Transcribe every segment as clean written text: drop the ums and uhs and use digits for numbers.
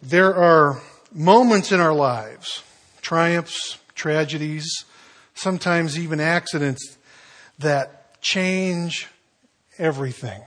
There are moments in our lives, triumphs, tragedies, sometimes even accidents that change everything.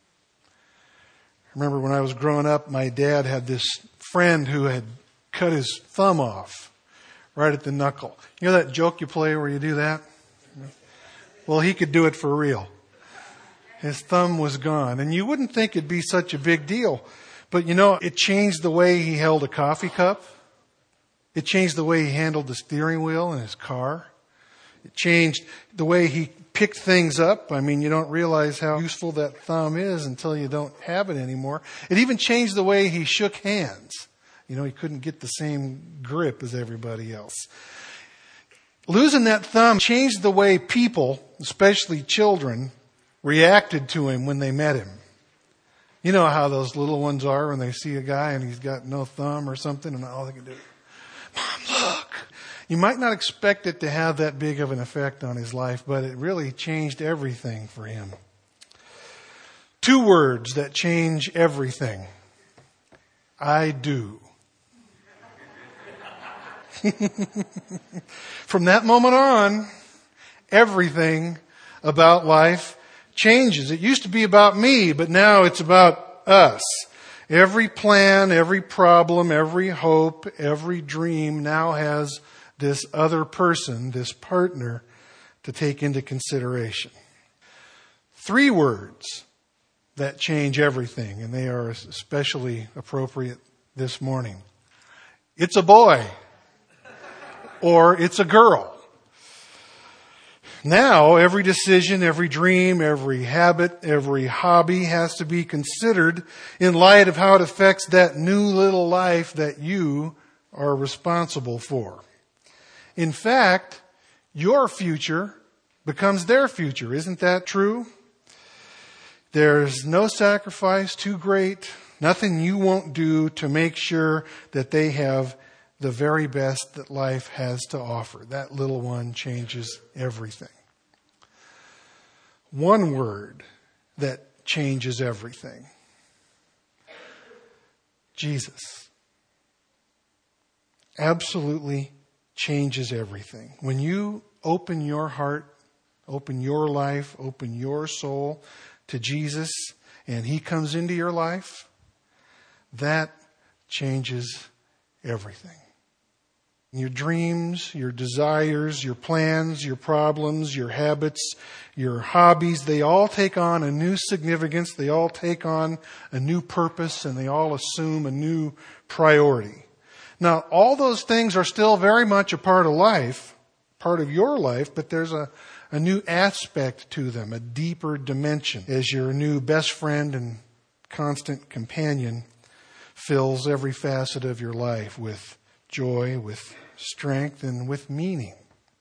I remember when I was growing up, my dad had this friend who had cut his thumb off right at the knuckle. You know that joke you play where you do that? Well, he could do it for real. His thumb was gone. And you wouldn't think it'd be such a big deal. But you know, it changed the way he held a coffee cup. It changed the way he handled the steering wheel in his car. It changed the way he picked things up. I mean, you don't realize how useful that thumb is until you don't have it anymore. It even changed the way he shook hands. You know, he couldn't get the same grip as everybody else. Losing that thumb changed the way people, especially children, reacted to him when they met him. You know how those little ones are when they see a guy and he's got no thumb or something and all they can do, Mom, look. You might not expect it to have that big of an effect on his life, but it really changed everything for him. 2 words that change everything. I do. From that moment on, everything about life changes. It used to be about me, but now it's about us. Every plan, every problem, every hope, every dream now has this other person, this partner, to take into consideration. 3 words that change everything, and they are especially appropriate this morning. It's a boy, or it's a girl. Now, every decision, every dream, every habit, every hobby has to be considered in light of how it affects that new little life that you are responsible for. In fact, your future becomes their future. Isn't that true? There's no sacrifice too great, nothing you won't do to make sure that they have the very best that life has to offer. That little one changes everything. 1 word that changes everything. Jesus. Absolutely changes everything. When you open your heart, open your life, open your soul to Jesus, and He comes into your life, that changes everything. Your dreams, your desires, your plans, your problems, your habits, your hobbies, they all take on a new significance, they all take on a new purpose, and they all assume a new priority. Now, all those things are still very much a part of life, part of your life, but there's a new aspect to them, a deeper dimension, as your new best friend and constant companion fills every facet of your life with joy, with strength, and with meaning.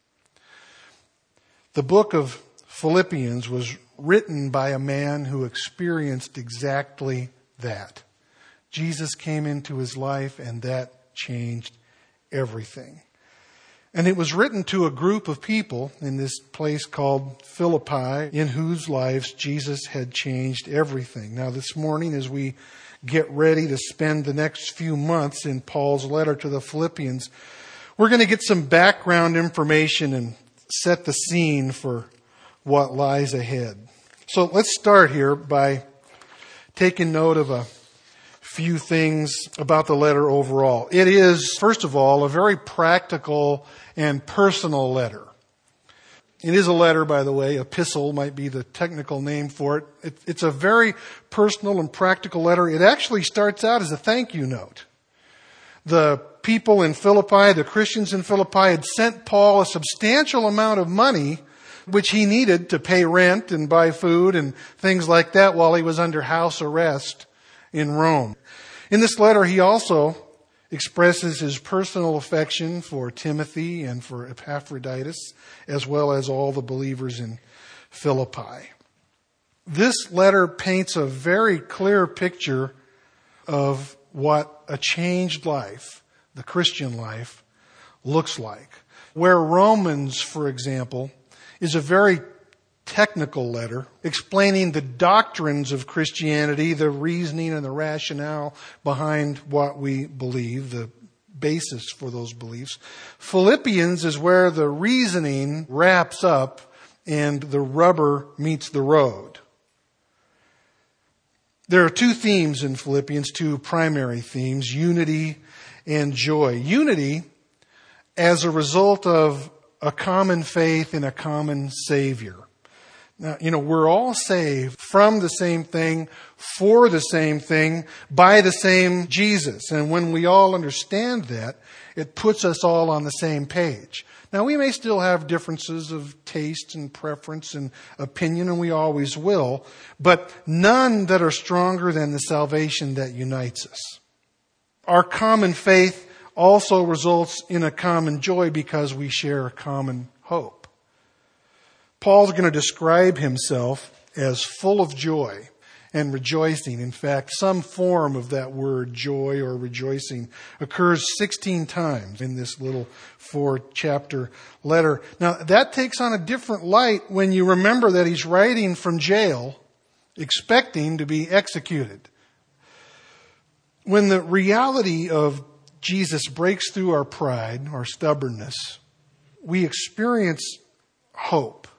The book of Philippians was written by a man who experienced exactly that. Jesus came into his life, and that changed everything. And it was written to a group of people in this place called Philippi, in whose lives Jesus had changed everything. Now, this morning, as we get ready to spend the next few months in Paul's letter to the Philippians, we're going to get some background information and set the scene for what lies ahead. So let's start here by taking note of a few things about the letter overall. It is, first of all, a very practical and personal letter. It is a letter, by the way. Epistle might be the technical name for it. It's a very personal and practical letter. It actually starts out as a thank you note. The people in Philippi, the Christians in Philippi, had sent Paul a substantial amount of money, which he needed to pay rent and buy food and things like that while he was under house arrest in Rome. In this letter, he also expresses his personal affection for Timothy and for Epaphroditus, as well as all the believers in Philippi. This letter paints a very clear picture of what a changed life, the Christian life, looks like. Where Romans, for example, is a very technical letter explaining the doctrines of Christianity, the reasoning and the rationale behind what we believe, the basis for those beliefs. Philippians is where the reasoning wraps up and the rubber meets the road. There are two themes in Philippians, two primary themes, unity and joy. Unity as a result of a common faith in a common Savior. Now, we're all saved from the same thing, for the same thing, by the same Jesus. And when we all understand that, it puts us all on the same page. Now, we may still have differences of taste and preference and opinion, and we always will, but none that are stronger than the salvation that unites us. Our common faith also results in a common joy because we share a common hope. Paul's going to describe himself as full of joy and rejoicing. In fact, some form of that word joy or rejoicing occurs 16 times in this little 4-chapter letter. Now, that takes on a different light when you remember that he's writing from jail, expecting to be executed. When the reality of Jesus breaks through our pride, our stubbornness, we experience hope.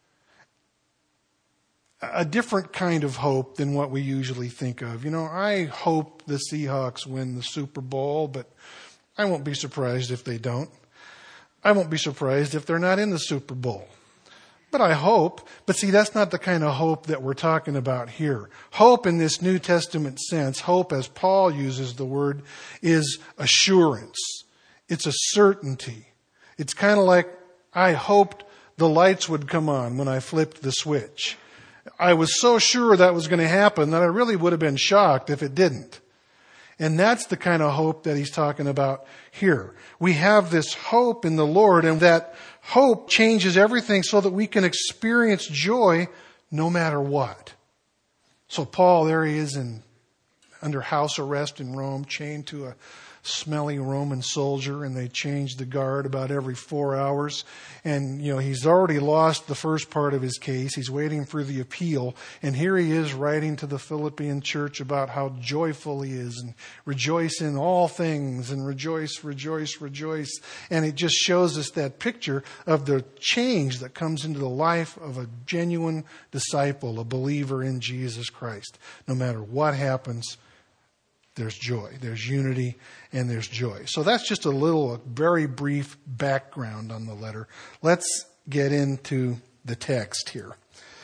A different kind of hope than what we usually think of. I hope the Seahawks win the Super Bowl, but I won't be surprised if they don't. I won't be surprised if they're not in the Super Bowl. But I hope. But see, that's not the kind of hope that we're talking about here. Hope in this New Testament sense, hope as Paul uses the word, is assurance. It's a certainty. It's kind of like I hoped the lights would come on when I flipped the switch. I was so sure that was going to happen that I really would have been shocked if it didn't. And that's the kind of hope that he's talking about here. We have this hope in the Lord, and that hope changes everything so that we can experience joy no matter what. So Paul, there he is under house arrest in Rome, chained to a smelly Roman soldier, and they change the guard about every 4 hours. And, he's already lost the first part of his case. He's waiting for the appeal. And here he is writing to the Philippian church about how joyful he is and rejoice in all things and rejoice, rejoice, rejoice. And it just shows us that picture of the change that comes into the life of a genuine disciple, a believer in Jesus Christ. No matter what happens, there's joy, there's unity, and there's joy. So that's just a very brief background on the letter. Let's get into the text here.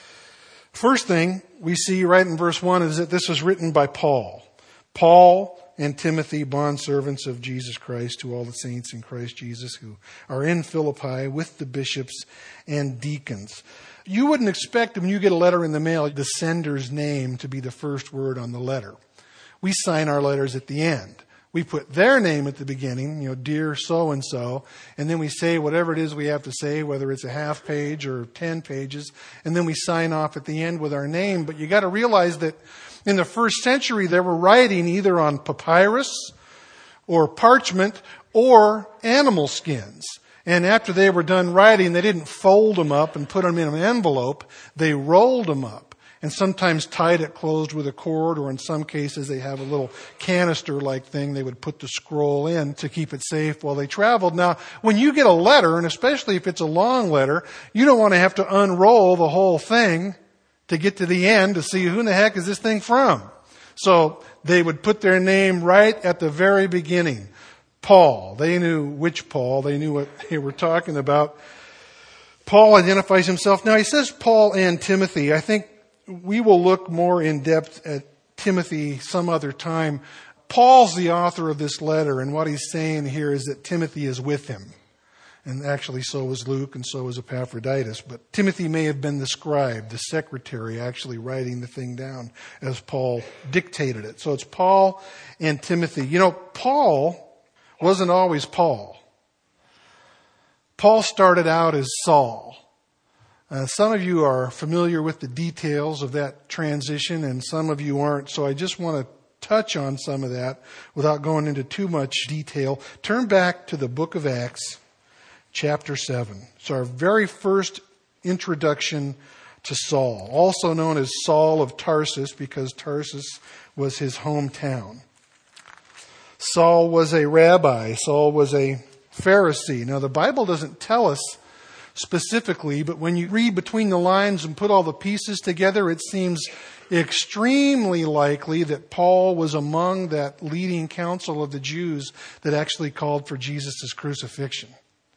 First thing we see right in verse 1 is that this was written by Paul. Paul and Timothy, bondservants of Jesus Christ, to all the saints in Christ Jesus who are in Philippi with the bishops and deacons. You wouldn't expect when you get a letter in the mail, the sender's name to be the first word on the letter. We sign our letters at the end. We put their name at the beginning, dear so-and-so, and then we say whatever it is we have to say, whether it's a half page or 10 pages, and then we sign off at the end with our name. But you got to realize that in the first century, they were writing either on papyrus or parchment or animal skins. And after they were done writing, they didn't fold them up and put them in an envelope. They rolled them up. And sometimes tied it closed with a cord, or in some cases they have a little canister-like thing they would put the scroll in to keep it safe while they traveled. Now, when you get a letter, and especially if it's a long letter, you don't want to have to unroll the whole thing to get to the end to see who in the heck is this thing from. So they would put their name right at the very beginning. Paul. They knew which Paul. They knew what they were talking about. Paul identifies himself. Now, he says Paul and Timothy. I think we will look more in depth at Timothy some other time. Paul's the author of this letter, and what he's saying here is that Timothy is with him. And actually so was Luke, and so was Epaphroditus. But Timothy may have been the scribe, the secretary, actually writing the thing down as Paul dictated it. So it's Paul and Timothy. Paul wasn't always Paul. Paul started out as Saul. Some of you are familiar with the details of that transition, and some of you aren't. So I just want to touch on some of that without going into too much detail. Turn back to the book of Acts, chapter 7. It's our very first introduction to Saul, also known as Saul of Tarsus because Tarsus was his hometown. Saul was a rabbi. Saul was a Pharisee. Now, the Bible doesn't tell us specifically, but when you read between the lines and put all the pieces together, it seems extremely likely that Paul was among that leading council of the Jews that actually called for Jesus' crucifixion.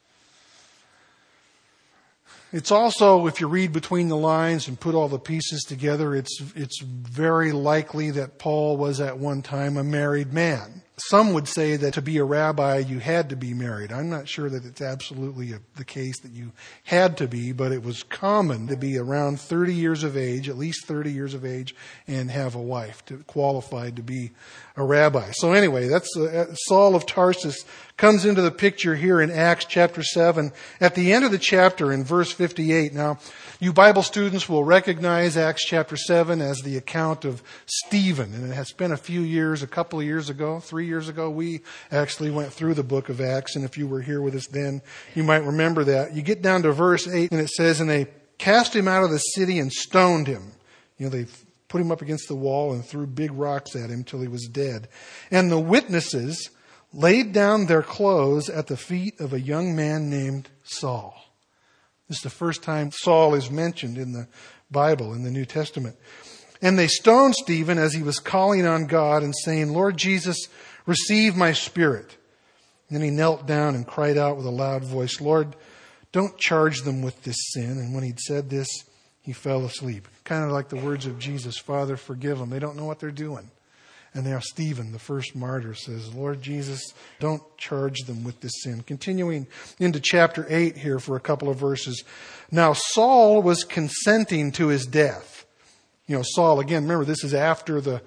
It's also, if you read between the lines and put all the pieces together, it's very likely that Paul was at one time a married man. Some would say that to be a rabbi, you had to be married. I'm not sure that it's absolutely the case that you had to be, but it was common to be around 30 years of age, at least 30 years of age, and have a wife qualified to be a rabbi. So anyway, that's Saul of Tarsus comes into the picture here in Acts chapter 7. At the end of the chapter in verse 58, now you Bible students will recognize Acts chapter 7 as the account of Stephen. And it has been a couple of years ago, 3 years ago, we actually went through the book of Acts. And if you were here with us then, you might remember that. You get down to verse 8 and it says, "And they cast him out of the city and stoned him." They put him up against the wall and threw big rocks at him till he was dead. "And the witnesses laid down their clothes at the feet of a young man named Saul." This is the first time Saul is mentioned in the Bible, in the New Testament. "And they stoned Stephen as he was calling on God and saying, 'Lord Jesus, receive my spirit.' And then he knelt down and cried out with a loud voice, 'Lord, don't charge them with this sin.' And when he'd said this, he fell asleep." Kind of like the words of Jesus, "Father, forgive them. They don't know what they're doing." And now Stephen, the first martyr, says, "Lord Jesus, don't charge them with this sin." Continuing into chapter 8 here for a couple of verses. "Now Saul was consenting to his death." Saul, again, remember, this is after the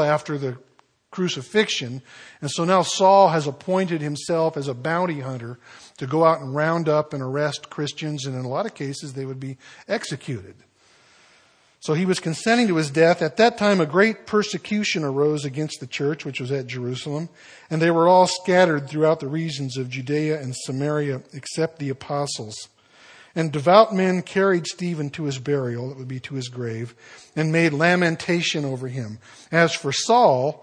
crucifixion. And so now Saul has appointed himself as a bounty hunter to go out and round up and arrest Christians. And in a lot of cases, they would be executed. So he was consenting to his death. At that time, a great persecution arose against the church, which was at Jerusalem, and they were all scattered throughout the regions of Judea and Samaria, except the apostles. And devout men carried Stephen to his burial, that would be to his grave, and made lamentation over him. As for Saul,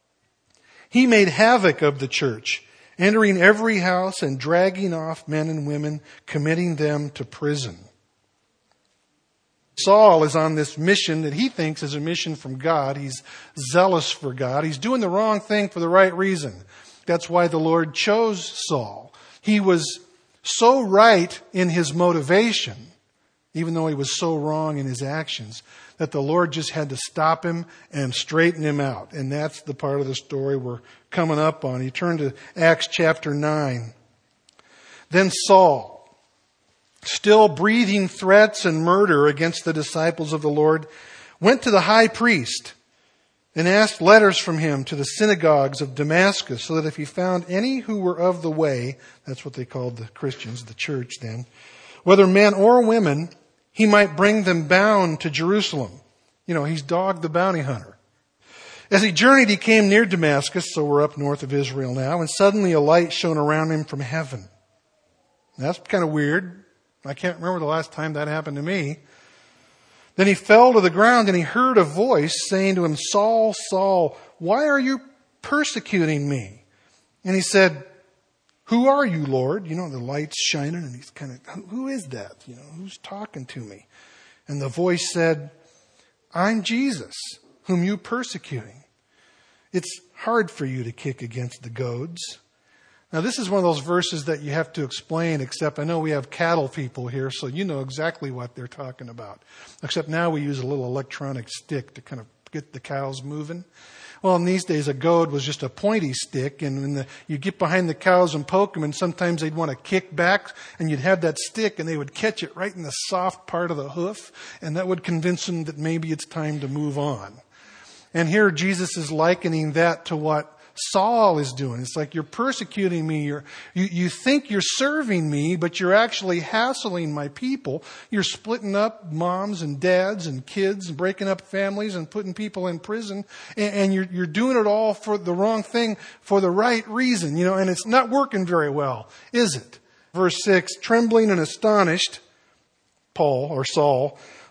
he made havoc of the church, entering every house and dragging off men and women, committing them to prison. Saul is on this mission that he thinks is a mission from God. He's zealous for God. He's doing the wrong thing for the right reason. That's why the Lord chose Saul. He was so right in his motivation, even though he was so wrong in his actions, that the Lord just had to stop him and straighten him out. And that's the part of the story we're coming up on. You turn to Acts chapter 9. "Then Saul, still breathing threats and murder against the disciples of the Lord, went to the high priest and asked letters from him to the synagogues of Damascus, so that if he found any who were of the way," that's what they called the Christians, the church then, "whether men or women, he might bring them bound to Jerusalem." He's Dog the bounty hunter. "As he journeyed, he came near Damascus," so we're up north of Israel now, "and suddenly a light shone around him from heaven." That's kind of weird. I can't remember the last time that happened to me. "Then he fell to the ground and he heard a voice saying to him, 'Saul, Saul, why are you persecuting me?' And he said, 'Who are you, Lord?'" The light's shining and he's kind of, "Who is that? Who's talking to me?" And the voice said, "I'm Jesus, whom you persecuting. It's hard for you to kick against the goads." Now, this is one of those verses that you have to explain, except I know we have cattle people here, so you know exactly what they're talking about. Except now we use a little electronic stick to kind of get the cows moving. Well, in these days, a goad was just a pointy stick, and you get behind the cows and poke them, and sometimes they'd want to kick back, and you'd have that stick, and they would catch it right in the soft part of the hoof, and that would convince them that maybe it's time to move on. And here Jesus is likening that to what Saul is doing. It's like, you're persecuting me. You think you're serving me, but you're actually hassling my people. You're splitting up moms and dads and kids and breaking up families and putting people in prison. And you're doing it all for the wrong thing, for the right reason, and it's not working very well, is it? Verse 6, "Trembling and astonished, Saul,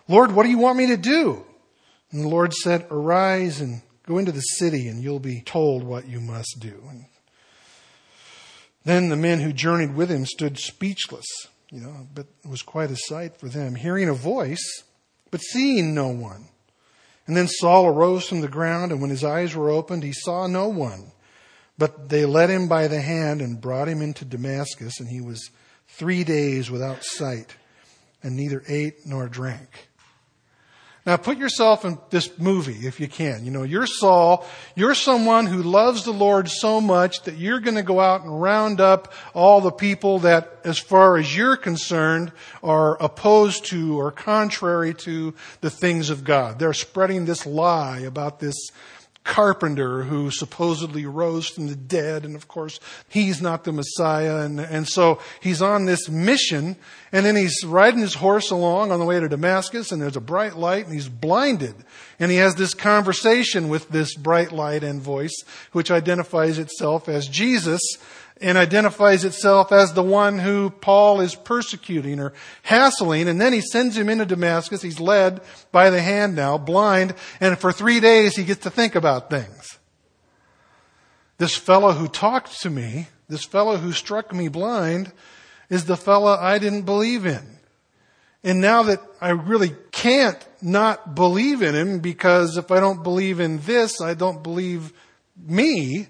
Lord, what do you want me to do? And the Lord said, arise and go into the city, and you'll be told what you must do. And then the men who journeyed with him stood speechless, but it was quite a sight for them, hearing a voice, but seeing no one. And then Saul arose from the ground, and when his eyes were opened, he saw no one. But they led him by the hand and brought him into Damascus, and he was 3 days without sight, and neither ate nor drank. Now put yourself in this movie if you can. You're Saul. You're someone who loves the Lord so much that you're going to go out and round up all the people that, as far as you're concerned, are opposed to or contrary to the things of God. They're spreading this lie about this carpenter who supposedly rose from the dead, and of course he's not the Messiah, and so he's on this mission, and then he's riding his horse along on the way to Damascus, and there's a bright light, and he's blinded, and he has this conversation with this bright light and voice, which identifies itself as Jesus, and identifies itself as the one who Paul is persecuting or hassling. And then he sends him into Damascus. He's led by the hand now, blind. And for 3 days he gets to think about things. This fellow who talked to me, this fellow who struck me blind, is the fellow I didn't believe in. And now that I really can't not believe in him, because if I don't believe in this, I don't believe me.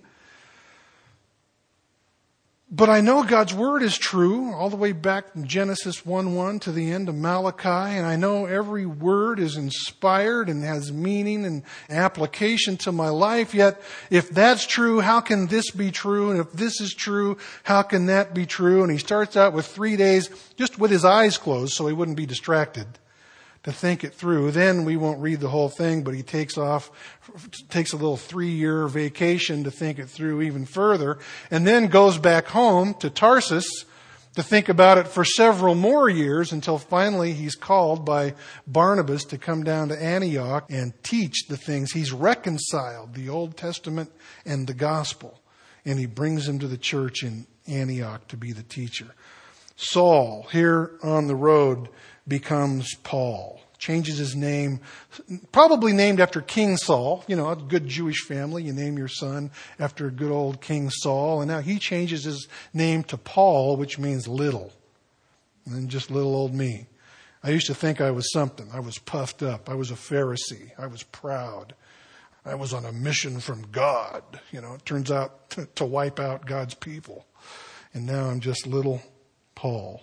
But I know God's Word is true, all the way back from Genesis 1:1 to the end of Malachi, and I know every word is inspired and has meaning and application to my life. Yet, if that's true, how can this be true? And if this is true, how can that be true? And he starts out with 3 days just with his eyes closed so he wouldn't be distracted, to think it through. Then we won't read the whole thing, but he takes a little 3-year vacation to think it through even further, and then goes back home to Tarsus to think about it for several more years, until finally he's called by Barnabas to come down to Antioch and teach the things. He's reconciled the Old Testament and the gospel, and he brings them to the church in Antioch to be the teacher. Saul, here on the road, becomes Paul. Changes his name, probably named after King Saul. A good Jewish family. You name your son after good old King Saul. And now he changes his name to Paul, which means little. And just little old me. I used to think I was something. I was puffed up. I was a Pharisee. I was proud. I was on a mission from God. It turns out to wipe out God's people. And now I'm just little Paul.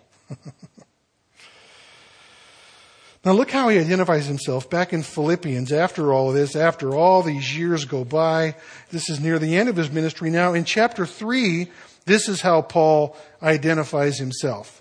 Now look how he identifies himself back in Philippians. After all of this, after all these years go by, this is near the end of his ministry now. In chapter 3, this is how Paul identifies himself.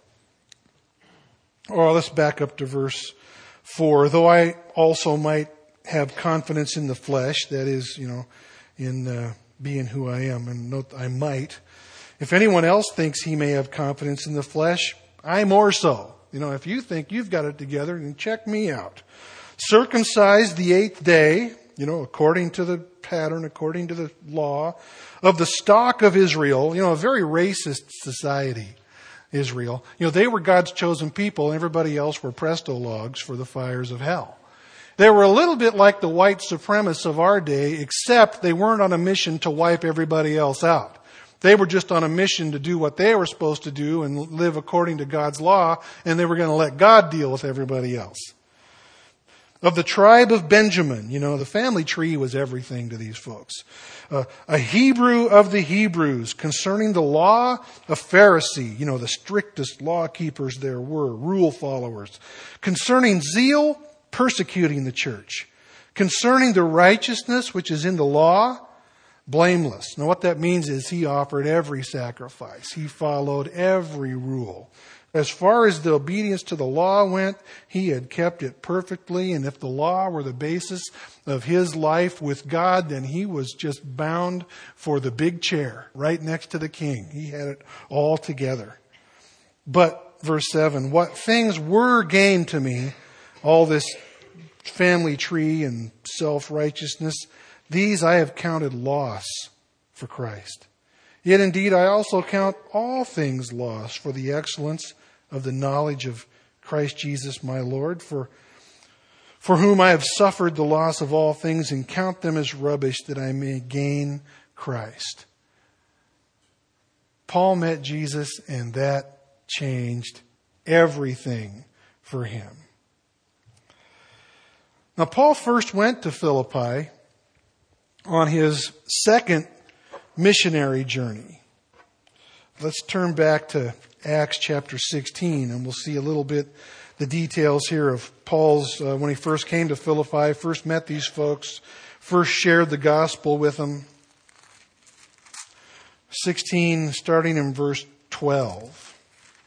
Let's back up to verse 4. Though I also might have confidence in the flesh, that is, in being who I am, and note I might. If anyone else thinks he may have confidence in the flesh, I more so. If you think you've got it together, then check me out. Circumcised the 8th day, according to the pattern, according to the law, of the stock of Israel, a very racist society, Israel. They were God's chosen people, and everybody else were presto logs for the fires of hell. They were a little bit like the white supremacists of our day, except they weren't on a mission to wipe everybody else out. They were just on a mission to do what they were supposed to do and live according to God's law, and they were going to let God deal with everybody else. Of the tribe of Benjamin, the family tree was everything to these folks. A Hebrew of the Hebrews, concerning the law, a Pharisee, the strictest law keepers there were, rule followers. Concerning zeal, persecuting the church. Concerning the righteousness which is in the law, blameless. Now what that means is he offered every sacrifice. He followed every rule. As far as the obedience to the law went, he had kept it perfectly. And if the law were the basis of his life with God, then he was just bound for the big chair right next to the king. He had it all together. But, verse 7, what things were gained to me, all this family tree and self-righteousness, these I have counted loss for Christ. Yet indeed I also count all things loss for the excellence of the knowledge of Christ Jesus my Lord, for for whom I have suffered the loss of all things and count them as rubbish that I may gain Christ. Paul met Jesus, and that changed everything for him. Now, Paul first went to Philippi on his second missionary journey. Let's turn back to Acts chapter 16, and we'll see a little bit the details here of Paul's, when he first came to Philippi, first met these folks, first shared the gospel with them. 16, starting in verse 12.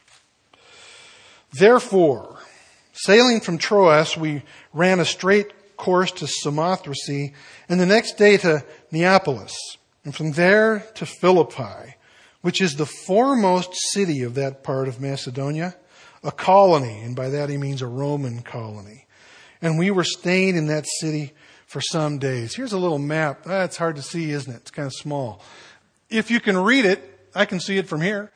Therefore, sailing from Troas, we ran a straight course to Samothrace, and the next day to Neapolis, and from there to Philippi, which is the foremost city of that part of Macedonia, a colony, and by that he means a Roman colony. And we were staying in that city for some days. Here's a little map. It's hard to see, isn't it? It's kind of small. If you can read it, I can see it from here.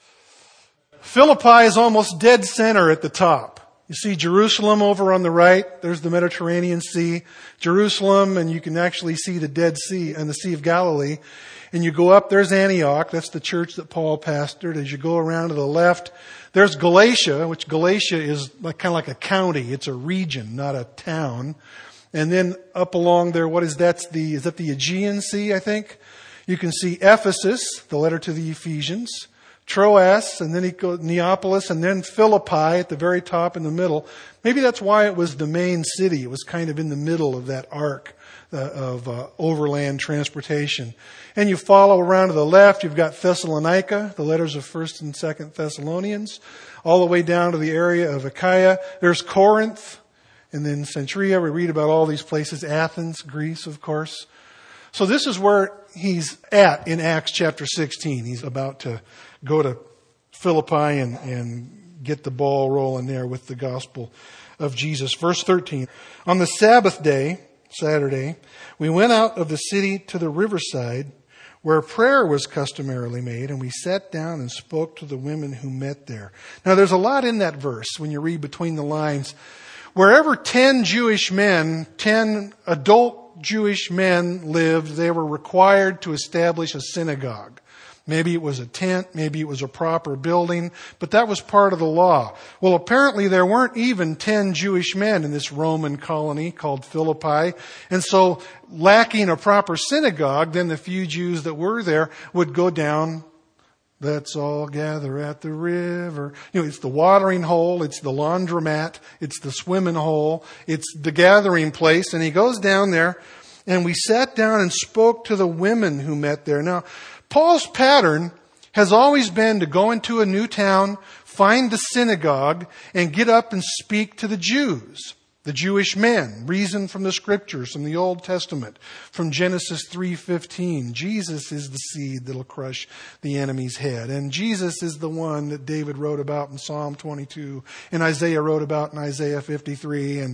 Philippi is almost dead center at the top. You see Jerusalem over on the right. There's the Mediterranean Sea. Jerusalem, and you can actually see the Dead Sea and the Sea of Galilee. And you go up, there's Antioch. That's the church that Paul pastored. As you go around to the left, there's Galatia, which Galatia is kind of like a county. It's a region, not a town. And then up along there, what is that? Is that the Aegean Sea, I think? You can see Ephesus, the letter to the Ephesians, Troas, and then you go Neapolis, and then Philippi at the very top in the middle. Maybe that's why it was the main city. It was kind of in the middle of that arc of overland transportation. And you follow around to the left, you've got Thessalonica, the letters of 1st and 2nd Thessalonians, all the way down to the area of Achaia. There's Corinth, and then Centuria. We read about all these places. Athens, Greece, of course. So this is where he's at in Acts chapter 16. He's about to go to Philippi and get the ball rolling there with the gospel of Jesus. Verse 13. On the Sabbath day, Saturday, we went out of the city to the riverside where prayer was customarily made, and we sat down and spoke to the women who met there. Now there's a lot in that verse when you read between the lines. Wherever 10 Jewish men, 10 adult Jewish men lived, they were required to establish a synagogue. Maybe it was a tent, maybe it was a proper building, but that was part of the law. Well, apparently there weren't even 10 Jewish men in this Roman colony called Philippi, and so lacking a proper synagogue, then the few Jews that were there would go down. Let's all gather at the river. It's the watering hole, it's the laundromat, it's the swimming hole, it's the gathering place. And he goes down there, and we sat down and spoke to the women who met there. Now, Paul's pattern has always been to go into a new town, find the synagogue, and get up and speak to the Jews. The Jewish men, reason from the scriptures, from the Old Testament, from Genesis 3:15. Jesus is the seed that'll crush the enemy's head. And Jesus is the one that David wrote about in Psalm 22, and Isaiah wrote about in Isaiah 53. And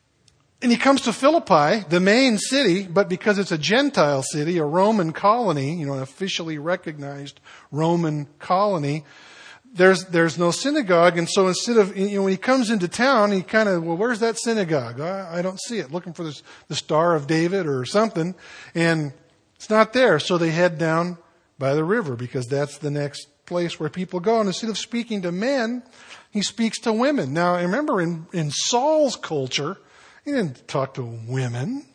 he comes to Philippi, the main city, but because it's a Gentile city, a Roman colony, an officially recognized Roman colony, there's no synagogue. And so instead of, when he comes into town, he kind of, where's that synagogue? I don't see it. Looking for the Star of David or something. And it's not there. So they head down by the river because that's the next place where people go. And instead of speaking to men, he speaks to women. Now, remember in Saul's culture, he didn't talk to women.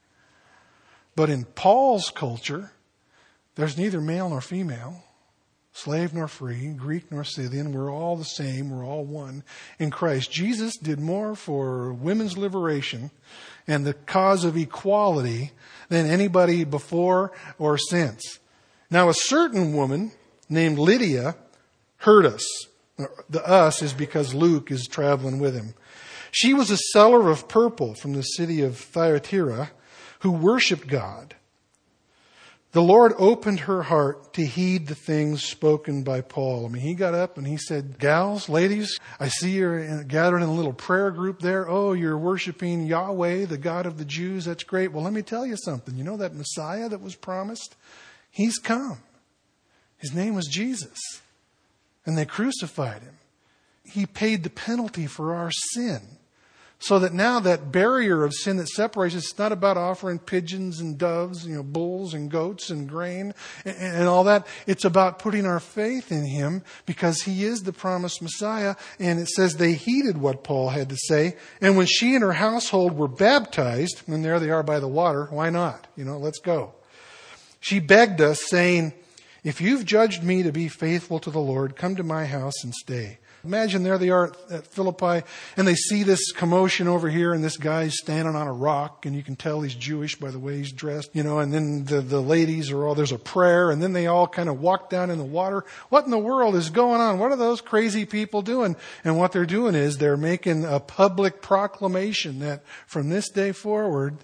But in Paul's culture, there's neither male nor female, slave nor free, Greek nor Scythian. We're all the same. We're all one in Christ. Jesus did more for women's liberation and the cause of equality than anybody before or since. Now, a certain woman named Lydia heard us. The us is because Luke is traveling with him. She was a seller of purple from the city of Thyatira who worshiped God. The Lord opened her heart to heed the things spoken by Paul. He got up and he said, gals, ladies, I see you're gathered in a little prayer group there. Oh, you're worshiping Yahweh, the God of the Jews. That's great. Well, let me tell you something. You know that Messiah that was promised? He's come. His name was Jesus. And they crucified him. He paid the penalty for our sin So that now that barrier of sin that separates us, it's not about offering pigeons and doves, bulls and goats and grain and all that. It's about putting our faith in Him because He is the promised Messiah. And it says they heeded what Paul had to say. And when she and her household were baptized, and there they are by the water, why not? Let's go. She begged us, saying, "If you've judged me to be faithful to the Lord, come to my house and stay." Imagine there they are at Philippi, and they see this commotion over here, and this guy's standing on a rock, and you can tell he's Jewish by the way he's dressed, and then the ladies are all, there's a prayer, and then they all kind of walk down in the water. What in the world is going on? What are those crazy people doing? And what they're doing is they're making a public proclamation that from this day forward,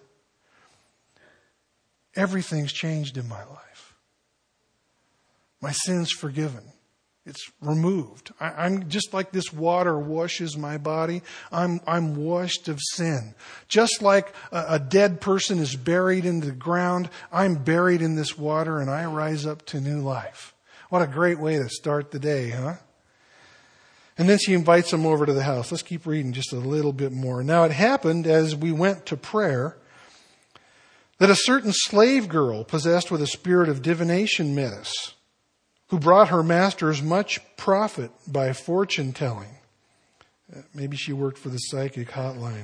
everything's changed in my life. My sin's forgiven. It's removed. I'm just like this water washes my body. I'm washed of sin. Just like a dead person is buried in the ground, I'm buried in this water and I rise up to new life. What a great way to start the day, huh? And then she invites them over to the house. Let's keep reading just a little bit more. Now it happened as we went to prayer that a certain slave girl possessed with a spirit of divination met us, who brought her masters much profit by fortune telling. Maybe she worked for the psychic hotline.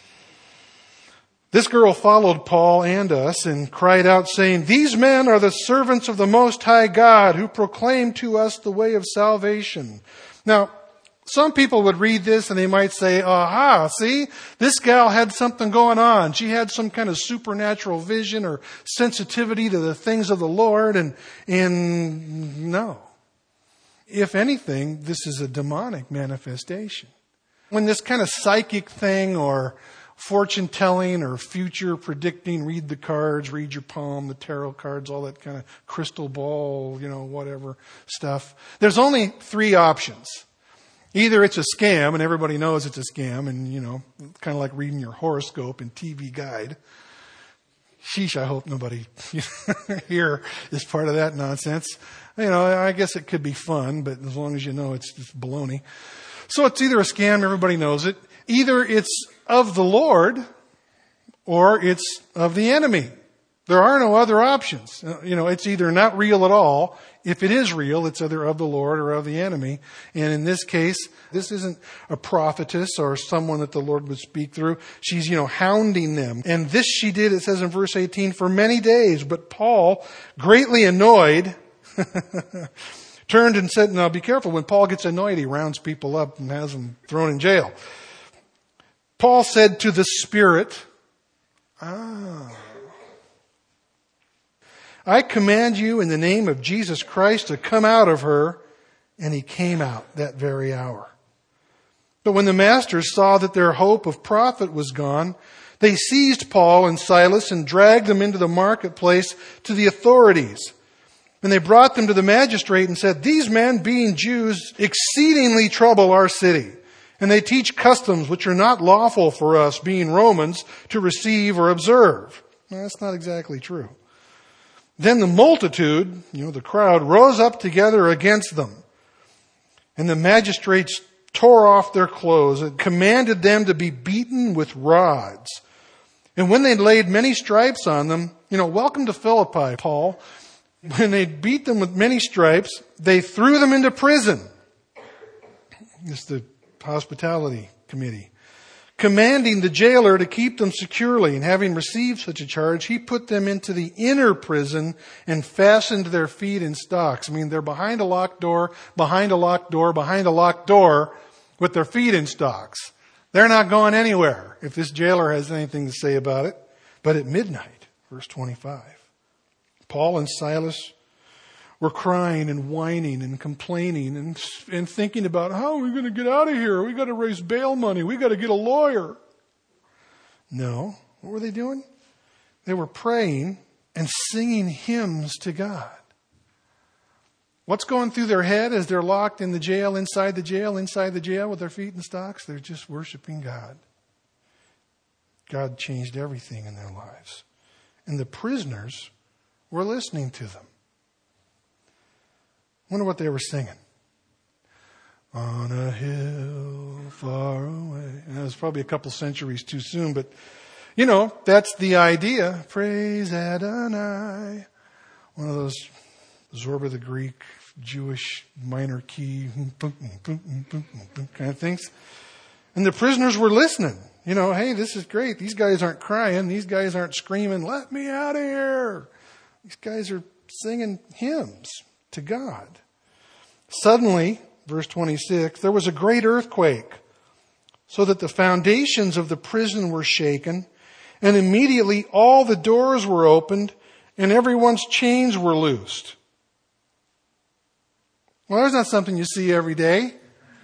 This girl followed Paul and us and cried out, saying, "These men are the servants of the Most High God, who proclaim to us the way of salvation." Now, some people would read this and they might say, aha, see, this gal had something going on. She had some kind of supernatural vision or sensitivity to the things of the Lord. And no. If anything, this is a demonic manifestation. When this kind of psychic thing or fortune telling or future predicting, read the cards, read your palm, the tarot cards, all that kind of crystal ball, whatever stuff. There's only three options. Either it's a scam, and everybody knows it's a scam, and, kind of like reading your horoscope and TV guide. Sheesh, I hope nobody here is part of that nonsense. I guess it could be fun, but as long as you know it's just baloney. So it's either a scam, everybody knows it. Either it's of the Lord, or it's of the enemy. There are no other options. It's either not real at all. If it is real, it's either of the Lord or of the enemy. And in this case, this isn't a prophetess or someone that the Lord would speak through. She's, hounding them. And this she did, it says in verse 18, for many days. But Paul, greatly annoyed, turned and said, now be careful. When Paul gets annoyed, he rounds people up and has them thrown in jail. Paul said to the Spirit, I command you in the name of Jesus Christ to come out of her. And he came out that very hour. But when the masters saw that their hope of profit was gone, they seized Paul and Silas and dragged them into the marketplace to the authorities. And they brought them to the magistrate and said, these men, being Jews, exceedingly trouble our city. And they teach customs which are not lawful for us, being Romans, to receive or observe. Well, that's not exactly true. Then the multitude, the crowd, rose up together against them. And the magistrates tore off their clothes and commanded them to be beaten with rods. And when they'd laid many stripes on them, welcome to Philippi, Paul. When they beat them with many stripes, they threw them into prison. It's the hospitality committee. Commanding the jailer to keep them securely, and having received such a charge, he put them into the inner prison and fastened their feet in stocks. They're behind a locked door, behind a locked door, behind a locked door, with their feet in stocks. They're not going anywhere if this jailer has anything to say about it. But at midnight, verse 25, Paul and Silas were crying and whining and complaining and thinking about, how are we going to get out of here? We got to raise bail money. We got to get a lawyer. No. What were they doing? They were praying and singing hymns to God. What's going through their head as they're locked in the jail, inside the jail with their feet in stocks? They're just worshiping God. God changed everything in their lives. And the prisoners were listening to them. I wonder what they were singing. On a hill far away. And that was probably a couple centuries too soon, but you know, that's the idea. Praise Adonai. One of those Zorba the Greek, Jewish minor key kind of things. And the prisoners were listening. You know, hey, this is great. These guys aren't crying. These guys aren't screaming, let me out of here. These guys are singing hymns to God. Suddenly, verse 26, there was a great earthquake, so that the foundations of the prison were shaken, and immediately all the doors were opened, and everyone's chains were loosed. Well, that's not something you see every day.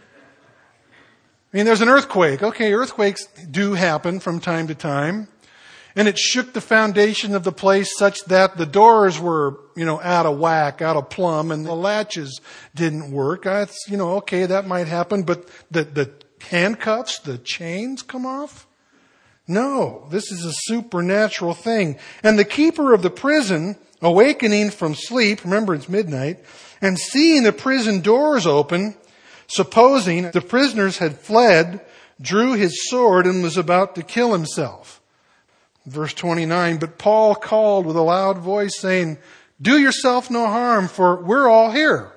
I mean, there's an earthquake. Okay, earthquakes do happen from time to time. And it shook the foundation of the place such that the doors were, out of whack, out of plumb, and the latches didn't work. That's, okay, that might happen. But the handcuffs, the chains come off? No, this is a supernatural thing. And the keeper of the prison, awakening from sleep, remember it's midnight, and seeing the prison doors open, supposing the prisoners had fled, drew his sword and was about to kill himself. Verse 29, but Paul called with a loud voice saying, do yourself no harm, for we're all here.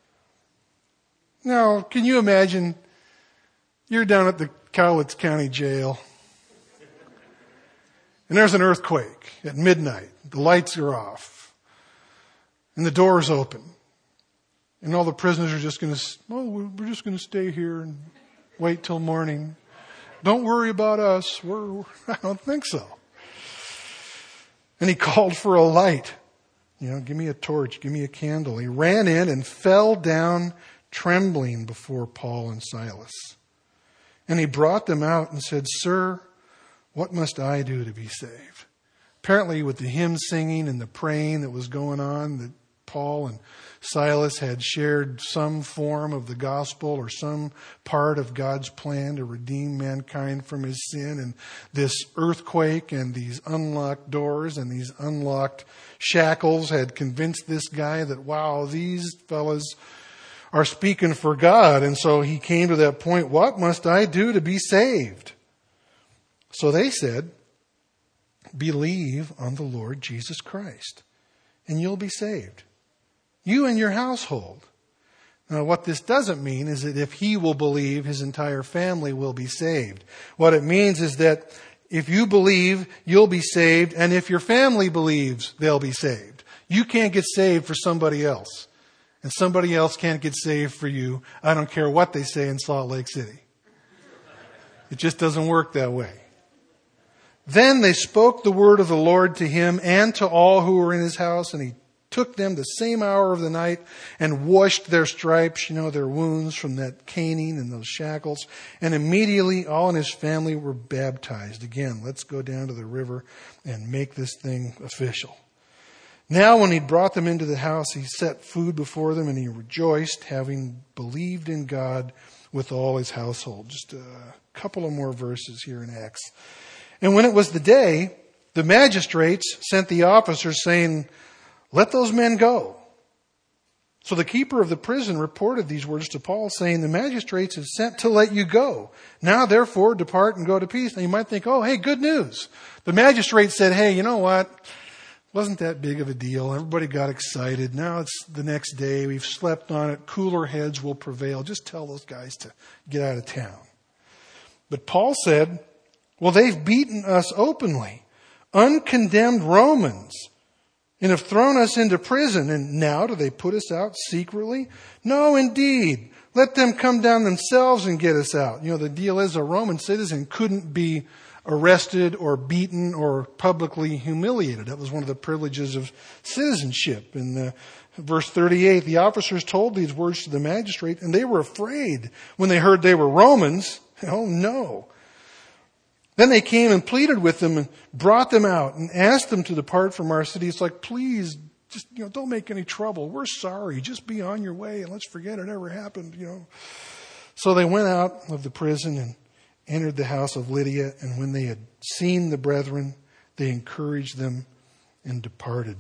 Now, can you imagine you're down at the Cowlitz County Jail and there's an earthquake at midnight. The lights are off and the door's open. And all the prisoners are just going to, we're just going to stay here and wait till morning. Don't worry about us. I don't think so. And he called for a light. Give me a torch, give me a candle. He ran in and fell down trembling before Paul and Silas. And he brought them out and said, Sir, what must I do to be saved? Apparently with the hymn singing and the praying that was going on, that Paul and Silas had shared some form of the gospel or some part of God's plan to redeem mankind from his sin. And this earthquake and these unlocked doors and these unlocked shackles had convinced this guy that, wow, these fellas are speaking for God. And so he came to that point, what must I do to be saved? So they said, believe on the Lord Jesus Christ and you'll be saved. You and your household. Now, what this doesn't mean is that if he will believe, his entire family will be saved. What it means is that if you believe, you'll be saved, and if your family believes, they'll be saved. You can't get saved for somebody else, and somebody else can't get saved for you. I don't care what they say in Salt Lake City. It just doesn't work that way. Then they spoke the word of the Lord to him and to all who were in his house, and he took them the same hour of the night and washed their stripes, their wounds from that caning and those shackles. And immediately all in his family were baptized. Again, let's go down to the river and make this thing official. Now when he'd brought them into the house, he set food before them and he rejoiced, having believed in God with all his household. Just a couple of more verses here in Acts. And when it was the day, the magistrates sent the officers saying, let those men go. So the keeper of the prison reported these words to Paul, saying, the magistrates have sent to let you go. Now, therefore, depart and go to peace. Now you might think, oh, hey, good news. The magistrate said, hey, you know what? Wasn't that big of a deal. Everybody got excited. Now it's the next day. We've slept on it. Cooler heads will prevail. Just tell those guys to get out of town. But Paul said, well, they've beaten us openly, uncondemned Romans, and have thrown us into prison. And now do they put us out secretly? No, indeed. Let them come down themselves and get us out. The deal is a Roman citizen couldn't be arrested or beaten or publicly humiliated. That was one of the privileges of citizenship. In verse 38, the officers told these words to the magistrate, and they were afraid when they heard they were Romans. Oh, no. Then they came and pleaded with them and brought them out and asked them to depart from our city. It's like, please, just, don't make any trouble. We're sorry. Just be on your way and let's forget it ever happened, So they went out of the prison and entered the house of Lydia. And when they had seen the brethren, they encouraged them and departed.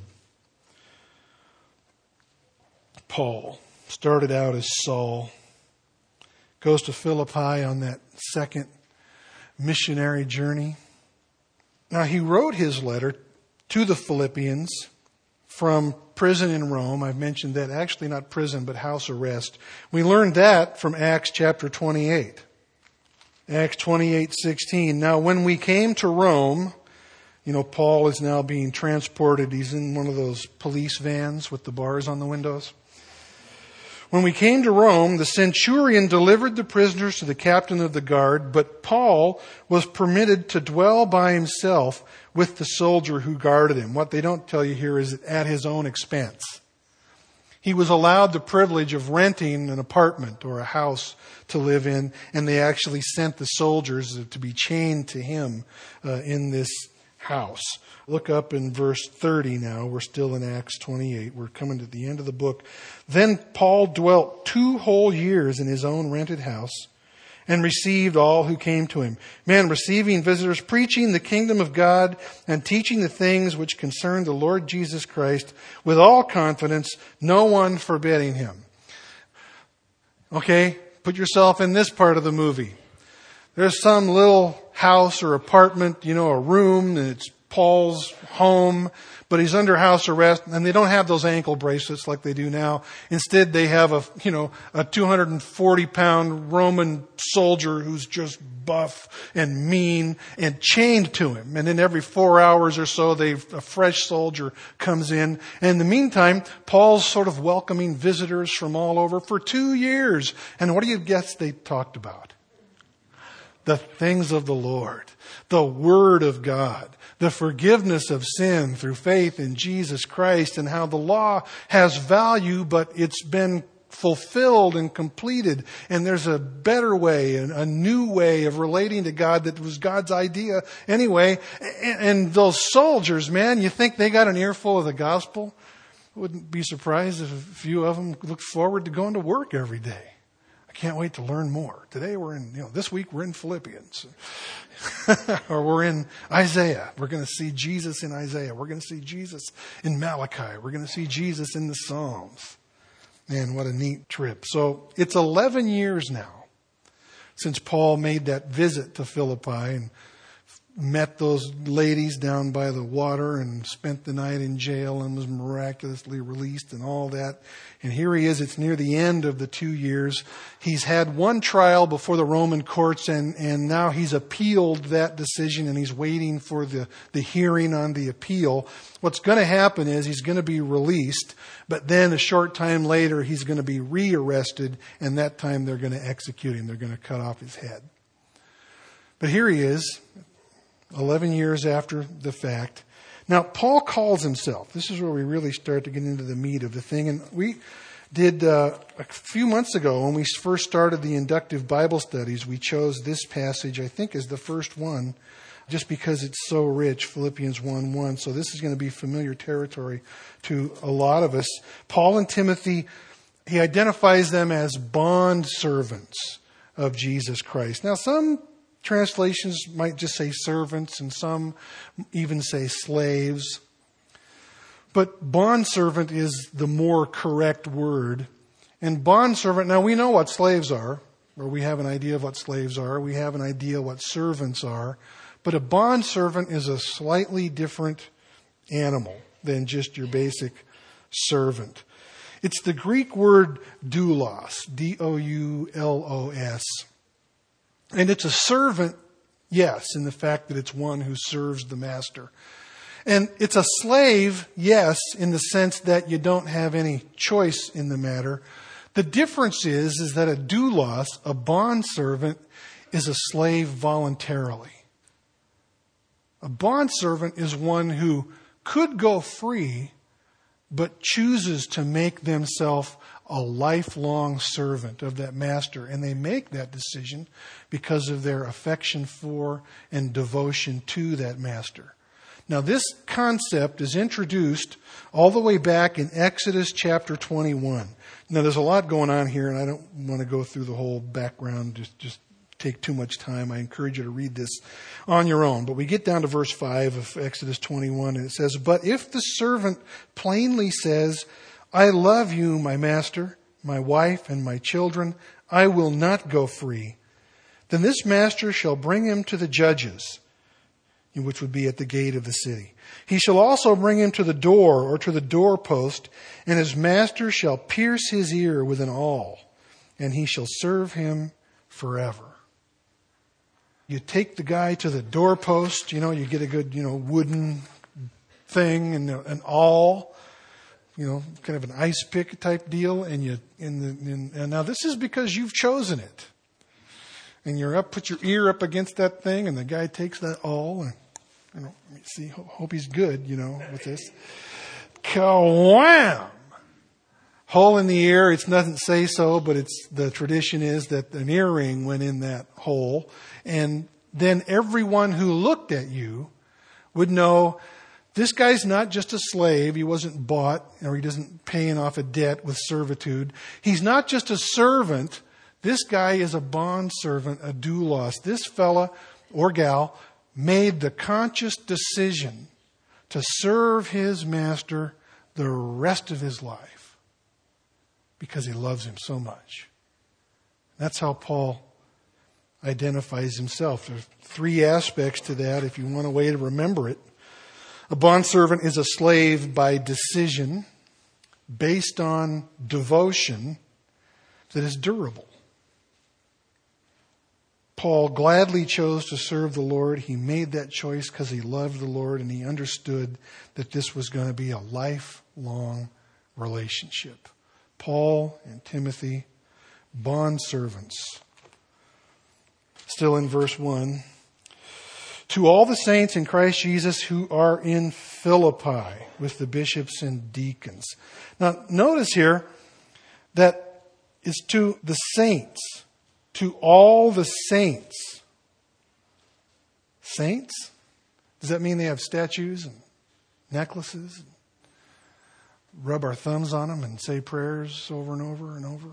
Paul started out as Saul. goes to Philippi on that second missionary journey. Now, he wrote his letter to the Philippians from prison in Rome. I've mentioned that. Actually, not prison, but house arrest. We learned that from Acts chapter 28. Acts 28:16. Now, when we came to Rome, Paul is now being transported. He's in one of those police vans with the bars on the windows. When we came to Rome, the centurion delivered the prisoners to the captain of the guard, but Paul was permitted to dwell by himself with the soldier who guarded him. What they don't tell you here is at his own expense. He was allowed the privilege of renting an apartment or a house to live in, and they actually sent the soldiers to be chained to him in this house. Look up in verse 30 now. We're still in Acts 28. We're coming to the end of the book. Then Paul dwelt 2 whole years in his own rented house and received all who came to him. Men, receiving visitors, preaching the kingdom of God and teaching the things which concern the Lord Jesus Christ with all confidence, no one forbidding him. Okay, put yourself in this part of the movie. There's some little house or apartment, a room, and it's Paul's home, but he's under house arrest, and they don't have those ankle bracelets like they do now. Instead, they have a 240-pound Roman soldier who's just buff and mean and chained to him. And then every 4 hours or so, a fresh soldier comes in. And in the meantime, Paul's sort of welcoming visitors from all over for 2 years. And what do you guess they talked about? The things of the Lord, the Word of God, the forgiveness of sin through faith in Jesus Christ, and how the law has value, but it's been fulfilled and completed. And there's a better way, a new way of relating to God that was God's idea anyway. And those soldiers, man, you think they got an earful of the gospel? Wouldn't be surprised if a few of them looked forward to going to work every day. I can't wait to learn more. Today this week we're in Philippians. Or we're in Isaiah. We're going to see Jesus in Isaiah. We're going to see Jesus in Malachi. We're going to see Jesus in the Psalms. Man, what a neat trip. So it's 11 years now since Paul made that visit to Philippi and met those ladies down by the water and spent the night in jail and was miraculously released and all that. And here he is. It's near the end of the 2 years. He's had one trial before the Roman courts, and now he's appealed that decision, and he's waiting for the hearing on the appeal. What's going to happen is he's going to be released, but then a short time later he's going to be rearrested, and that time they're going to execute him. They're going to cut off his head. But here he is, 11 years after the fact. Now, Paul calls himself. This is where we really start to get into the meat of the thing. And we did, a few months ago, when we first started the inductive Bible studies, we chose this passage, I think, as the first one, just because it's so rich, Philippians 1:1. So this is going to be familiar territory to a lot of us. Paul and Timothy, he identifies them as bond servants of Jesus Christ. Now, some translations might just say servants, and some even say slaves. But bondservant is the more correct word. And bondservant, now we know what slaves are, or we have an idea of what slaves are. We have an idea what servants are. But a bondservant is a slightly different animal than just your basic servant. It's the Greek word doulos, D-O-U-L-O-S. And it's a servant, yes, in the fact that it's one who serves the master. And it's a slave, yes, in the sense that you don't have any choice in the matter. The difference is that a doulos, a bondservant, is a slave voluntarily. A bondservant is one who could go free, but chooses to make themselves a lifelong servant of that master. And they make that decision because of their affection for and devotion to that master. Now, this concept is introduced all the way back in Exodus chapter 21. Now, there's a lot going on here, and I don't want to go through the whole background, just take too much time. I encourage you to read this on your own. But we get down to verse 5 of Exodus 21, and it says, "But if the servant plainly says, 'I love you, my master,' my wife, and my children, I will not go free. Then this master shall bring him to the judges, which would be at the gate of the city. He shall also bring him to the door or to the doorpost, and his master shall pierce his ear with an awl, and he shall serve him forever. You take the guy to the doorpost, you get a good, wooden thing and an awl, kind of an ice pick type deal, and and now this is because you've chosen it. And put your ear up against that thing, and the guy takes that awl and, let me see, hope he's good, with this. Ka-wham! Hole in the ear, it doesn't say so, but the tradition is that an earring went in that hole. And then everyone who looked at you would know this guy's not just a slave. He wasn't bought, or he doesn't paying off a debt with servitude. He's not just a servant. This guy is a bond servant, a doulos. This fella or gal made the conscious decision to serve his master the rest of his life because he loves him so much. That's how Paul identifies himself. There's 3 aspects to that if you want a way to remember it. A bondservant is a slave by decision based on devotion that is durable. Paul gladly chose to serve the Lord. He made that choice because he loved the Lord and he understood that this was going to be a lifelong relationship. Paul and Timothy, bondservants. Still in verse 1. To all the saints in Christ Jesus who are in Philippi with the bishops and deacons. Now, notice here that it's to the saints. To all the saints. Saints? Does that mean they have statues and necklaces? And rub our thumbs on them and say prayers over and over and over?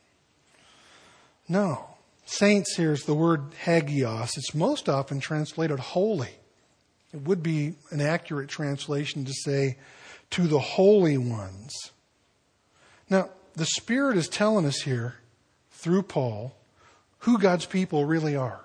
No. Saints here is the word hagios. It's most often translated holy. It would be an accurate translation to say to the holy ones. Now, the Spirit is telling us here through Paul who God's people really are.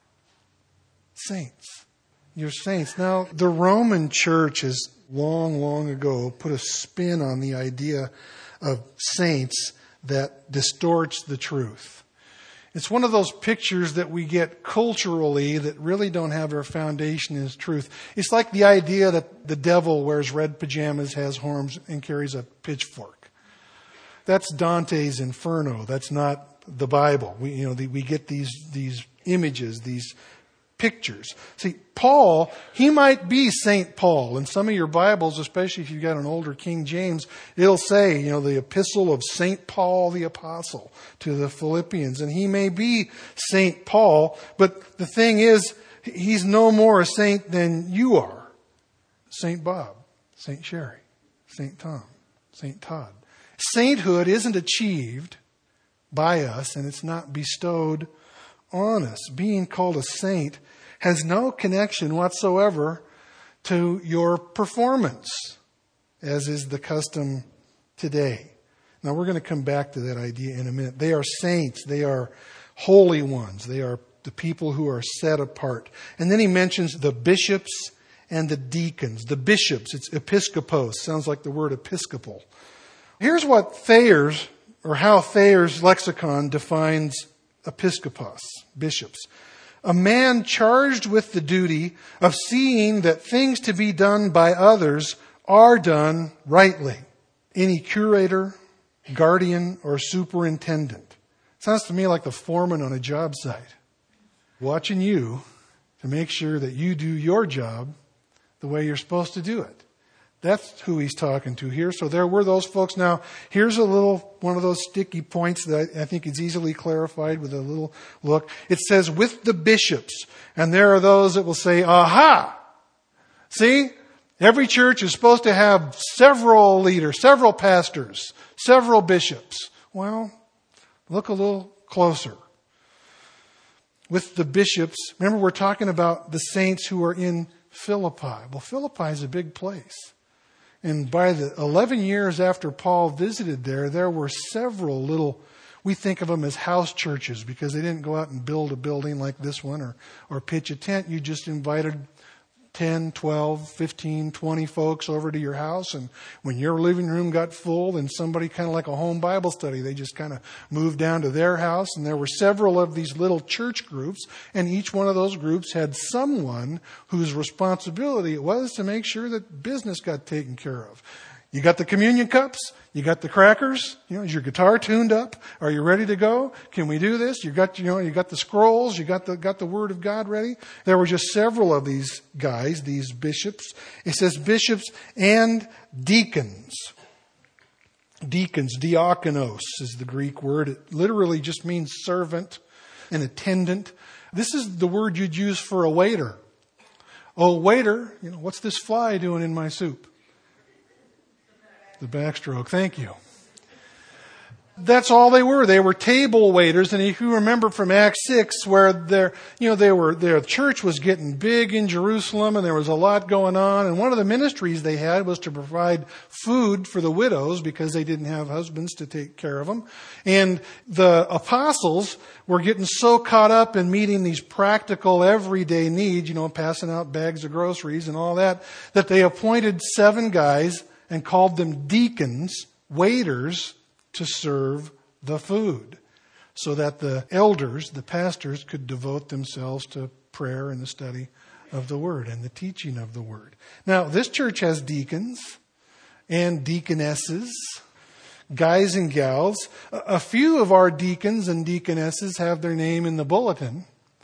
Saints. You're saints. Now, the Roman church has long ago put a spin on the idea of saints that distorts the truth. It's one of those pictures that we get culturally that really don't have their foundation in truth. It's like the idea that the devil wears red pajamas, has horns, and carries a pitchfork. That's Dante's Inferno. That's not the Bible. We get these images, these pictures. See, Paul, he might be St. Paul. In some of your Bibles, especially if you've got an older King James, it'll say, the epistle of St. Paul the Apostle to the Philippians. And he may be St. Paul, but the thing is, he's no more a saint than you are. St. Bob, St. Sherry, St. Tom, St. Todd. Sainthood isn't achieved by us, and it's not bestowed on us. Being called a saint has no connection whatsoever to your performance, as is the custom today. Now, we're going to come back to that idea in a minute. They are saints. They are holy ones. They are the people who are set apart. And then he mentions the bishops and the deacons. The bishops, it's episkopos. Sounds like the word episcopal. Here's what Thayer's, or how Thayer's lexicon defines episkopos, bishops. A man charged with the duty of seeing that things to be done by others are done rightly. Any curator, guardian, or superintendent. Sounds to me like the foreman on a job site, watching you to make sure that you do your job the way you're supposed to do it. That's who he's talking to here. So there were those folks. Now, here's one of those sticky points that I think is easily clarified with a little look. It says, with the bishops. And there are those that will say, aha! See? Every church is supposed to have several leaders, several pastors, several bishops. Well, look a little closer. With the bishops, remember we're talking about the saints who are in Philippi. Well, Philippi is a big place. And by the 11 years after Paul visited there were several little, we think of them as house churches, because they didn't go out and build a building like this one or pitch a tent. You just invited 10, 12, 15, 20 folks over to your house. And when your living room got full, then somebody, kind of like a home Bible study, they just kind of moved down to their house. And there were several of these little church groups. And each one of those groups had someone whose responsibility it was to make sure that business got taken care of. You got the communion cups? You got the crackers? Is your guitar tuned up? Are you ready to go? Can we do this? You got the scrolls? You got the Word of God ready? There were just several of these guys, these bishops. It says bishops and deacons. Deacons, diakonos is the Greek word. It literally just means servant, an attendant. This is the word you'd use for a waiter. Oh, waiter, what's this fly doing in my soup? The backstroke. Thank you. That's all they were. They were table waiters. And if you remember from Acts 6, where their church was getting big in Jerusalem and there was a lot going on. And one of the ministries they had was to provide food for the widows because they didn't have husbands to take care of them. And the apostles were getting so caught up in meeting these practical everyday needs, passing out bags of groceries and all that they appointed 7 guys and called them deacons, waiters, to serve the food, so that the elders, the pastors, could devote themselves to prayer and the study of the Word and the teaching of the Word. Now, this church has deacons and deaconesses, guys and gals. A few of our deacons and deaconesses have their name in the bulletin.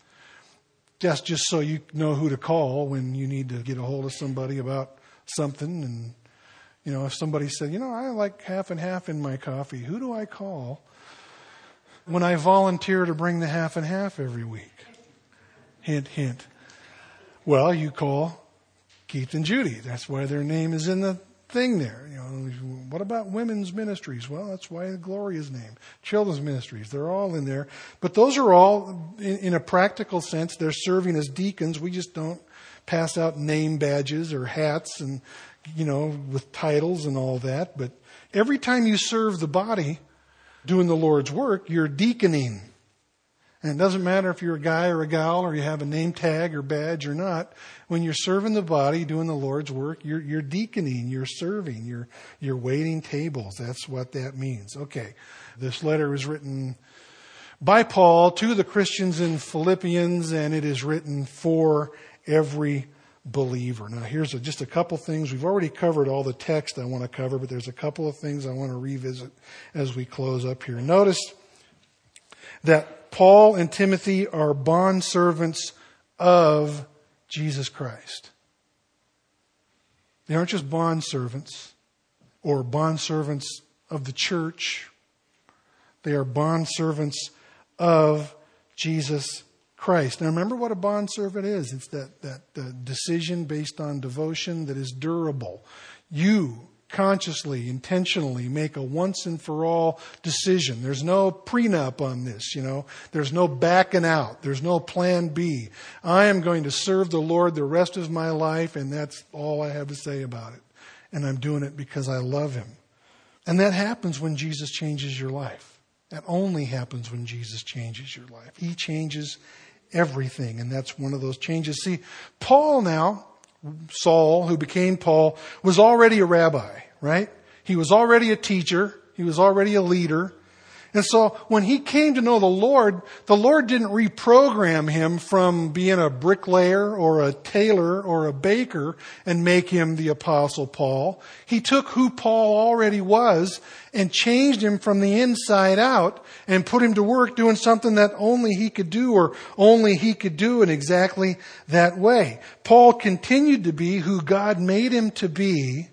Just so you know who to call when you need to get a hold of somebody about something. And if somebody said, I like half and half in my coffee, who do I call when I volunteer to bring the half and half every week? Hint, hint. Well, you call Keith and Judy. That's why their name is in the thing there. What about women's ministries? Well, that's why Gloria's name. Children's ministries, they're all in there. But those are all, in a practical sense, they're serving as deacons. We just don't pass out name badges or hats and with titles and all that. But every time you serve the body doing the Lord's work, you're deaconing. And it doesn't matter if you're a guy or a gal or you have a name tag or badge or not. When you're serving the body, doing the Lord's work, you're deaconing, you're serving, you're waiting tables. That's what that means. Okay. This letter is written by Paul to the Christians in Philippians, and it is written for every believer. Now, here's just a couple things. We've already covered all the text I want to cover, but there's a couple of things I want to revisit as we close up here. Notice that Paul and Timothy are bondservants of Jesus Christ. They aren't just bondservants or bondservants of the church. They are bondservants of Jesus Christ. Now remember what a bondservant is. It's that decision based on devotion that is durable. You consciously, intentionally make a once and for all decision. There's no prenup on this, There's no backing out. There's no plan B. I am going to serve the Lord the rest of my life, and that's all I have to say about it. And I'm doing it because I love Him. And that happens when Jesus changes your life. That only happens when Jesus changes your life. He changes everything, and that's one of those changes. See, Paul now, Saul, who became Paul, was already a rabbi, right? He was already a teacher. He was already a leader. And so when he came to know the Lord didn't reprogram him from being a bricklayer or a tailor or a baker and make him the Apostle Paul. He took who Paul already was and changed him from the inside out and put him to work doing something that only he could do, or only he could do in exactly that way. Paul continued to be who God made him to be,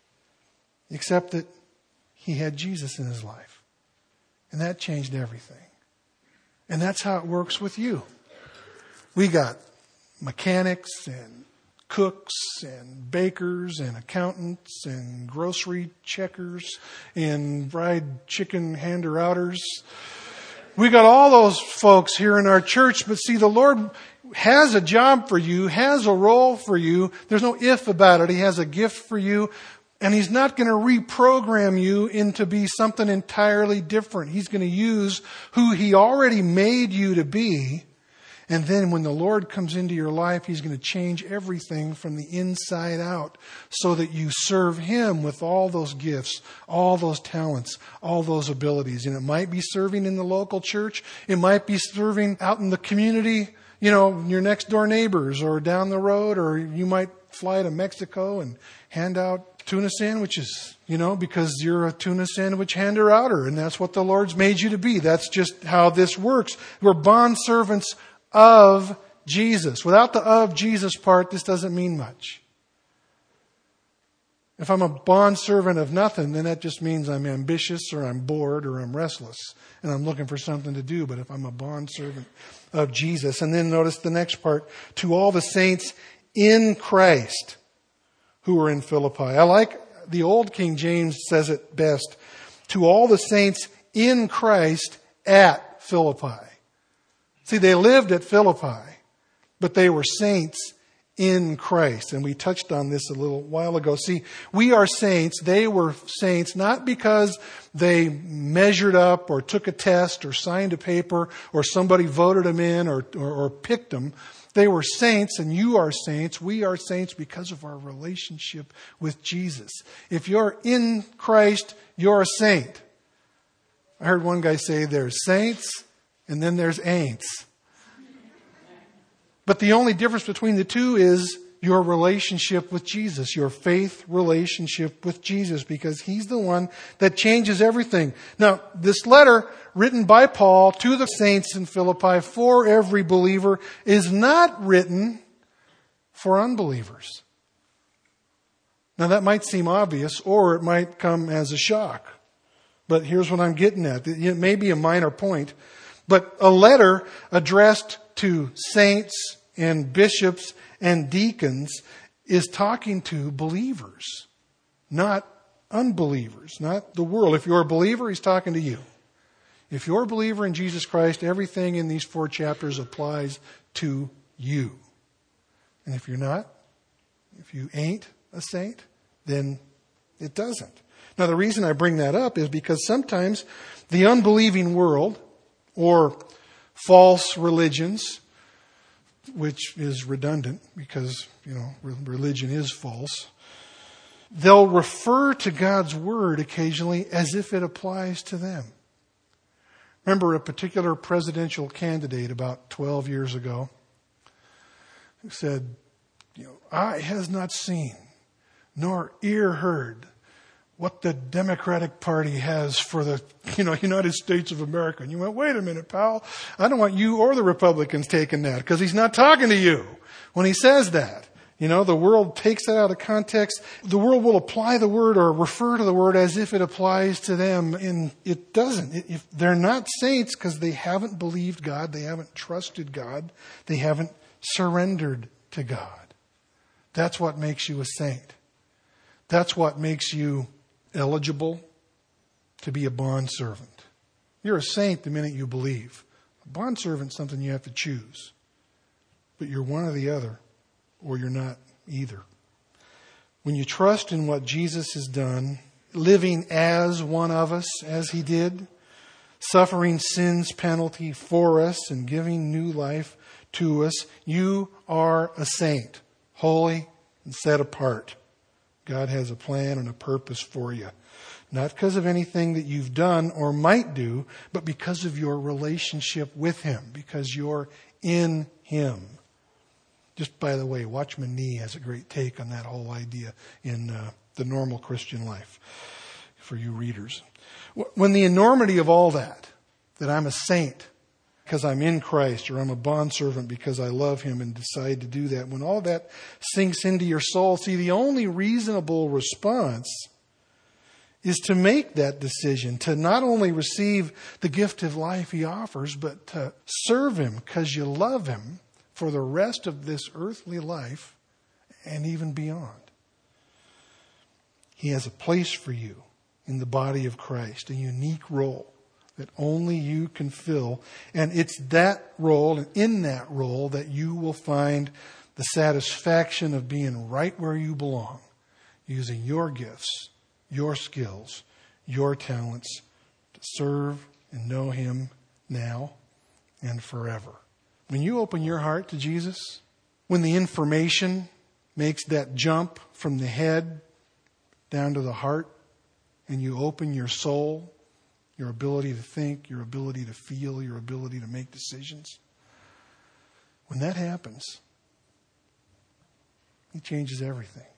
except that he had Jesus in his life. And that changed everything. And that's how it works with you. We got mechanics and cooks and bakers and accountants and grocery checkers and fried chicken hander-outers. We got all those folks here in our church. But see, the Lord has a job for you, has a role for you. There's no if about it. He has a gift for you. And He's not going to reprogram you into be something entirely different. He's going to use who He already made you to be. And then when the Lord comes into your life, He's going to change everything from the inside out so that you serve Him with all those gifts, all those talents, all those abilities. And it might be serving in the local church. It might be serving out in the community, your next door neighbors or down the road, or you might fly to Mexico and hand out tuna sandwiches, because you're a tuna sandwich hander-outer, and that's what the Lord's made you to be. That's just how this works. We're bondservants of Jesus. Without the of Jesus part, this doesn't mean much. If I'm a bondservant of nothing, then that just means I'm ambitious or I'm bored or I'm restless and I'm looking for something to do. But if I'm a bondservant of Jesus, and then notice the next part, to all the saints in Christ who are in Philippi. I like the old King James says it best. To all the saints in Christ at Philippi. See, they lived at Philippi, but they were saints in Christ. And we touched on this a little while ago. See, we are saints. They were saints not because they measured up or took a test or signed a paper or somebody voted them in or picked them. They were saints, and you are saints. We are saints because of our relationship with Jesus. If you're in Christ, you're a saint. I heard one guy say there's saints and then there's ain'ts. But the only difference between the two is your relationship with Jesus, your faith relationship with Jesus, because He's the one that changes everything. Now, this letter written by Paul to the saints in Philippi for every believer is not written for unbelievers. Now, that might seem obvious, or it might come as a shock. But here's what I'm getting at. It may be a minor point, but a letter addressed to saints and bishops and deacons is talking to believers, not unbelievers, not the world. If you're a believer, He's talking to you. If you're a believer in Jesus Christ, everything in these 4 chapters applies to you. And if you're not, if you ain't a saint, then it doesn't. Now, the reason I bring that up is because sometimes the unbelieving world or false religions, which is redundant because, religion is false, they'll refer to God's Word occasionally as if it applies to them. Remember a particular presidential candidate about 12 years ago who said, eye has not seen, nor ear heard what the Democratic Party has for the, United States of America. And you went, wait a minute, pal. I don't want you or the Republicans taking that, because he's not talking to you when he says that. The world takes that out of context. The world will apply the word or refer to the word as if it applies to them, and it doesn't. If they're not saints because they haven't believed God, they haven't trusted God, they haven't surrendered to God. That's what makes you a saint. That's what makes you eligible to be a bondservant. You're a saint the minute you believe. A bondservant is something you have to choose. But you're one or the other, or you're not either. When you trust in what Jesus has done, living as one of us, as He did, suffering sin's penalty for us and giving new life to us, you are a saint, holy and set apart. God has a plan and a purpose for you. Not because of anything that you've done or might do, but because of your relationship with Him, because you're in Him. Just by the way, Watchman Nee has a great take on that whole idea in The Normal Christian Life for you readers. When the enormity of all that I'm a saint because I'm in Christ, or I'm a bondservant because I love Him and decide to do that, when all that sinks into your soul, see, the only reasonable response is to make that decision, to not only receive the gift of life He offers, but to serve Him because you love Him for the rest of this earthly life and even beyond. He has a place for you in the body of Christ, a unique role that only you can fill. And it's that role, and in that role, that you will find the satisfaction of being right where you belong. using your gifts, your skills, your talents to serve and know Him now and forever. When you open your heart to Jesus, when the information makes that jump from the head down to the heart, and you open your soul, your ability to think, your ability to feel, your ability to make decisions, when that happens, it changes everything.